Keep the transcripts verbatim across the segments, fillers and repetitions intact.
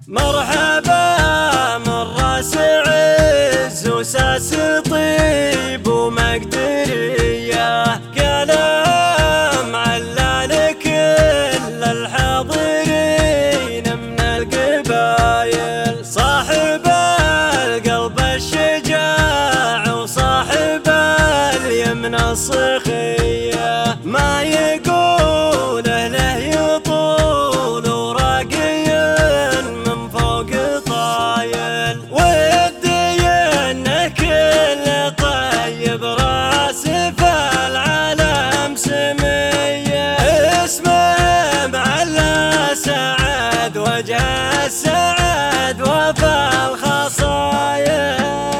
مرحبا من راس عز وساس طيب ومقدرية، كلام على كل الحاضرين من القبايل، صاحب القلب الشجاع وصاحب اليمن الصخية، ما يقوله له يطول وراقي من فوق طايل، ودي انه كل طيب راس في العالم سمية، اسمه معلى سعد وجه السعد وفى الخصايل،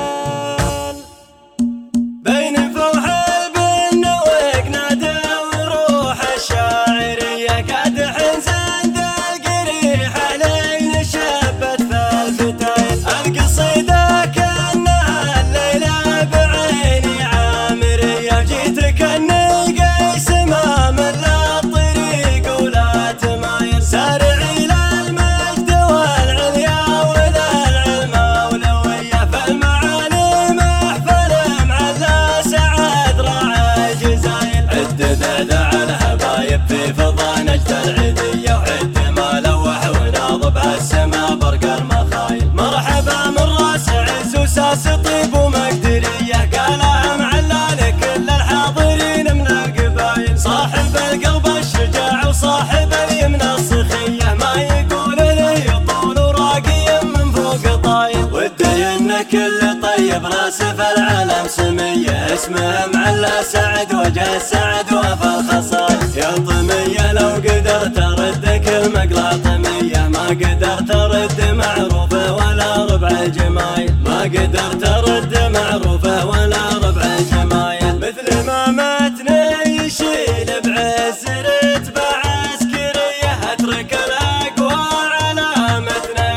بين فوح البن وقناد وروح الشاعرية، قدح زند القريح علين شبت في الفتايل، القصيدة كأنها الليلة بعيني عامرية، جيتك اني قيس ما مل الطريق ولا تمايل، سارعي للمجد والعليا وللعلم أولوية، فالمعالي محفل معلى سعد راعي جزايل، عد ذعذع الهبايب في فضا نجد العيدية، وعد ما لوح وناضب هالسما برق المخايل، مرحبا من راس عز وساس طيب ومقدرية، قالها معلى لكل الحاضرين من القبايل، صاحب القلب الشجاع وصاحب اليمن الصخية، ما يقول له يطول وراقي من فوق طايل، ودي ان كل طيب راس في العالم سمية، اسمه معلى سعد وجه السعد وفى الخصايل، يا طمية لو قدرت ارد كلمة قلاطمية، ما قدرت ارد معروفة ولا ربع الجمايل، ما قدرت ارد معروفة ولا ربع الجمايل، مثل ما ماتني يشيل بعز رتبة عسكرية، اترك الاقوى على متنه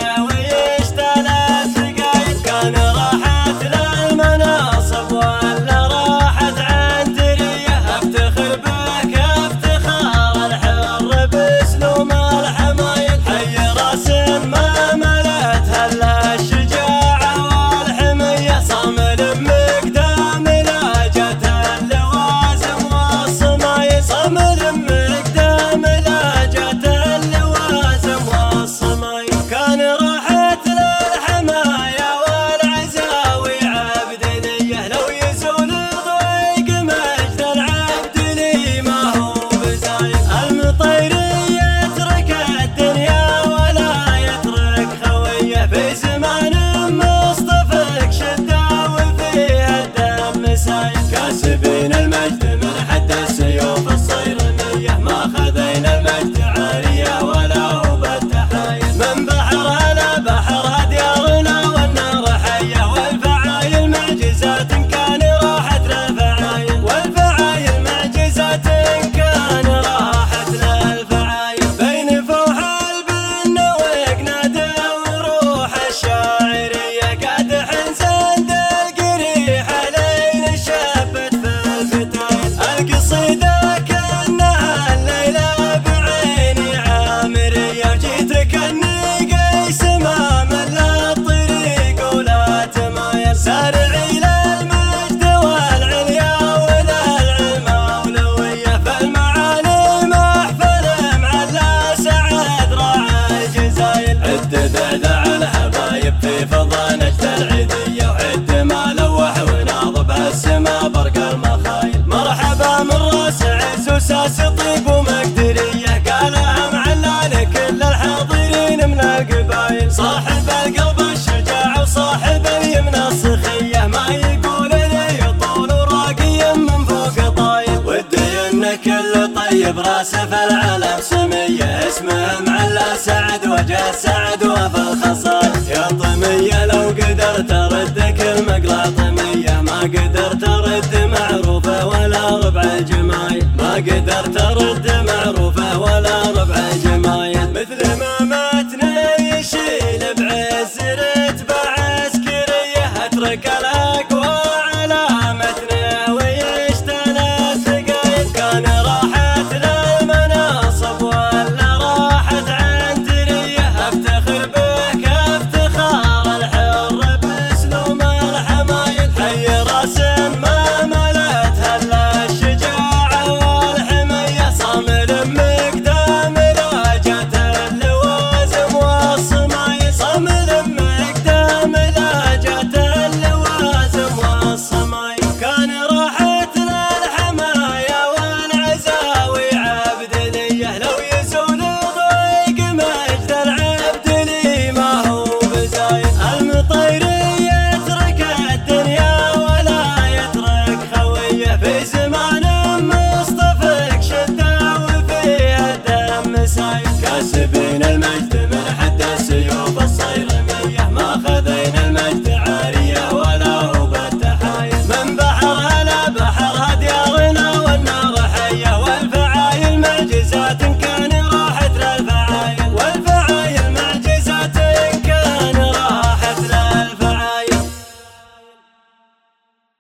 ويشتلى الثقايل، كان راحت للمناصب ولا راحت عنترية، افتخر بك افتخار الحر باسلوم الحمايل، حي راس ما ملت هلا الشجاعة والحمية، صامل مقدام لاجت اللوازم والصمايل، صامل مقدام لاجت اللوازم والصمايل، كان راحت للحماية والعزاوي عبد نية، لو يزول ضيق مجد العبد لي ما هو بزايل، المطيري يترك الدنيا ولا يترك خوية، في زمان مصطفىك شدة وفيها الدم سايل، كاسبين المجد من حد السيوف الصيرنية، ما خذينا المجد عالية ولا هو بالتحايل، من بحرها لبحرها ديارنا والنار حية، والفعايل معجزات كان راحت للفعايل، والفعايل معجزات كان راحت للفعايل، بين فوح البن وقناد وروح الشاعرية، قدح زند القريح علين شبت في الفتايل، القصيدة كأنها الليلة بعيني عامرية، جيتك اني قيس ما مل الطريق ولا تمايل، سارعي للمجد والعليا وللعلم أولوية، فالمعالي محفل معلى سعد راعي جزايل، عد ذعذع الهبايب في فضا نجد العيدية، وعد ما لوح وناضب هالسما برق المخايل، مرحبا من راس عز وساس طيب ومقدرية، قالها معلى لكل الحاضرين من القبايل، صاحب القلب الشجاع وصاحب اليمن الصخية، ما يقول له يطول وراقي من فوق طايل، ودي ان كل طيب راس في العالم سمية، اسمه معلى سعد وجه السعد وفى